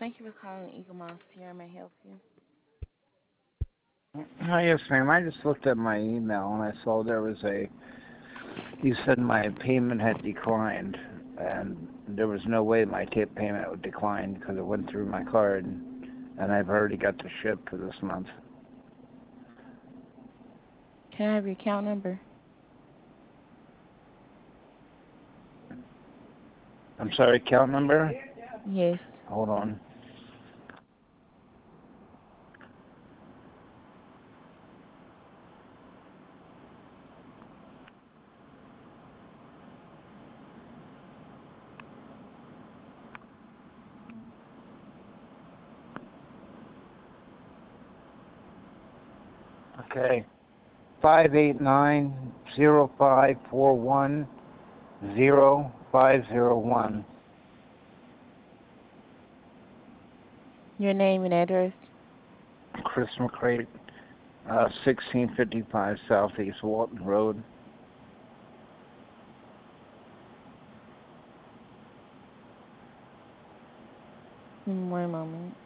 Thank you for calling Eagle Moss here. May I help you? Hi, yes, ma'am. I just looked at my email and I saw there was you said my payment had declined, and there was no way my tip payment would decline because it went through my card, and I've already got the ship for this month. Can I have your account number? I'm sorry, account number? Yes. Hold on. Okay. 589-0541-0501. Your name and address? Chris McCrate, 1655 Southeast Walton Road. One moment.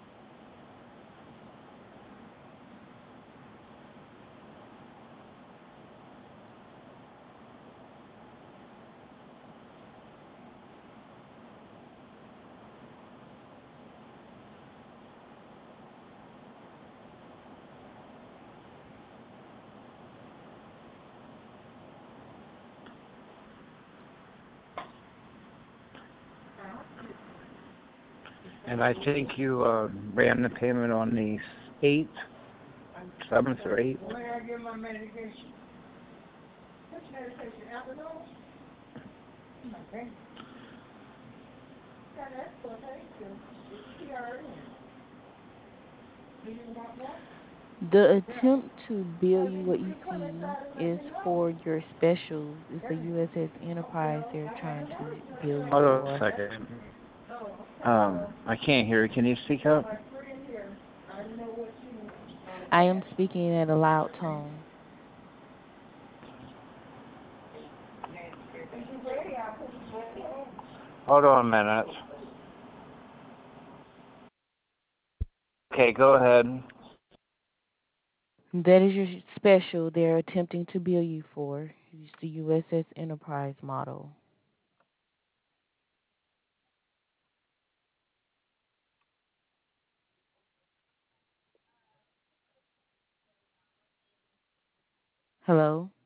And I think you ran the payment on the 8th, 7th or 8th. Where I get my medication? Which medication? Alcohol? Okay. Got that for thank you. It's PRN. Do you want more? The attempt to bill you what you see is for your specials. It's the USS Enterprise they're trying to bill you Hold on a for. second. I can't hear you. Can you speak up? I am speaking at a loud tone. Hold on a minute. Okay, go ahead. That is your special they're attempting to bill you for. It's the USS Enterprise model. Hello?